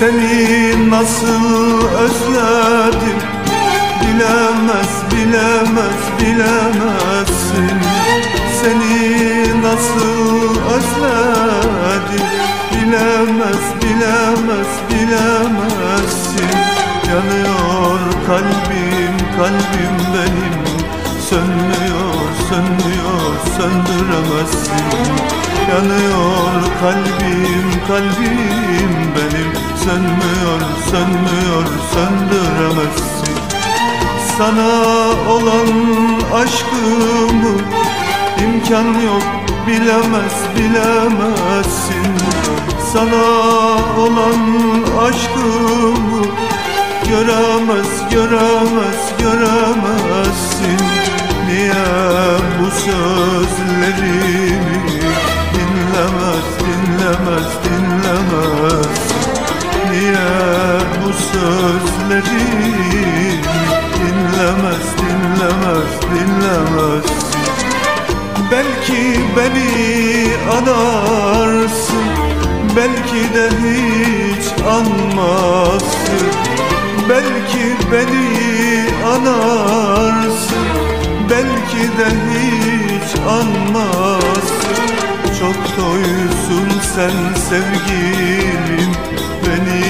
Seni nasıl özledim, bilemez, bilemez, bilemezsin. Seni nasıl özledim, bilemez, bilemez, bilemezsin. Yanıyor kalbim, kalbim benim, sönmüyor, sönmüyor, söndüremezsin. Yanıyor kalbim, kalbim benim, sönmüyor, sönmüyor, söndüremezsin. Sana olan aşkımı imkan yok, bilemez, bilemezsin. Sana olan aşkımı göremez, göremez, göremezsin. Niye bu sözlerimi dinlemez, dinlemez, dinlemez? Niye bu sözlerimi dinlemez, dinlemez, dinlemez? Belki beni anarsın, belki de hiç anmazsın. Belki beni anarsın, belki de hiç anmazsın. Çok doysun sen sevgilim, beni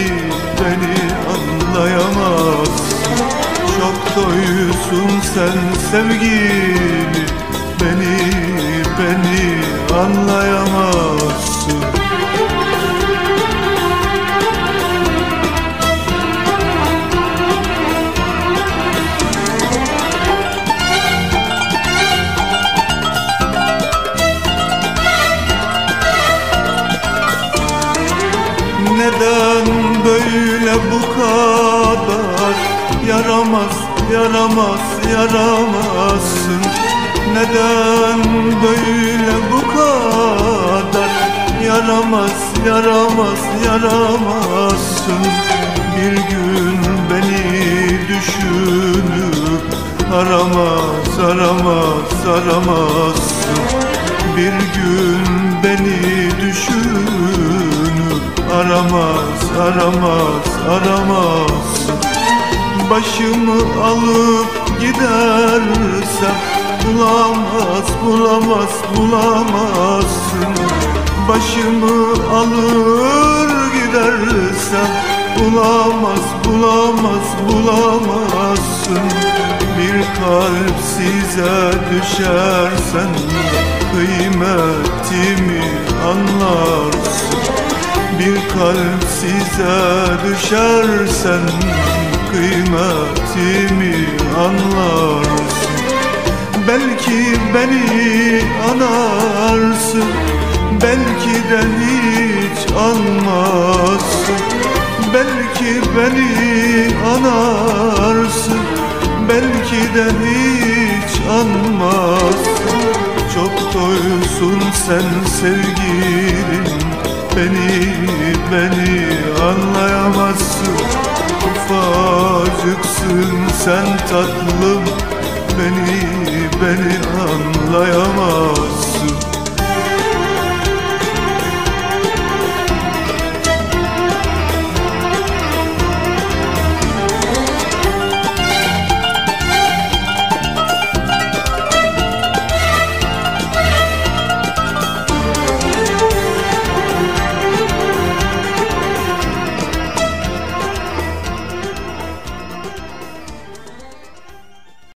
anlayamazsın. Çok doysun sen sevgilim, beni anlayamazsın. Neden böyle bu kadar yaramaz, yaramaz, yaramazsın? Neden böyle bu kadar yaramaz, yaramaz, yaramazsın? Bir gün beni düşünüp aramaz, aramaz, aramazsın. Bir gün beni düşünüp aramaz, aramaz, aramazsın. Başımı alıp gidersem bulamaz, bulamaz, bulamazsın. Başımı alır gidersem bulamaz, bulamaz, bulamazsın. Bir kalp size düşersen kıymetimi anlarsın. Bir kalp size düşersen kıymetimi anlarsın. Belki beni anarsın, belki de hiç anmazsın. Belki beni anarsın, belki de hiç anmazsın. Çok doysun sen sevgilim, beni anlayamazsın. Ufacıksın sen tatlım, beni anlayamazsın.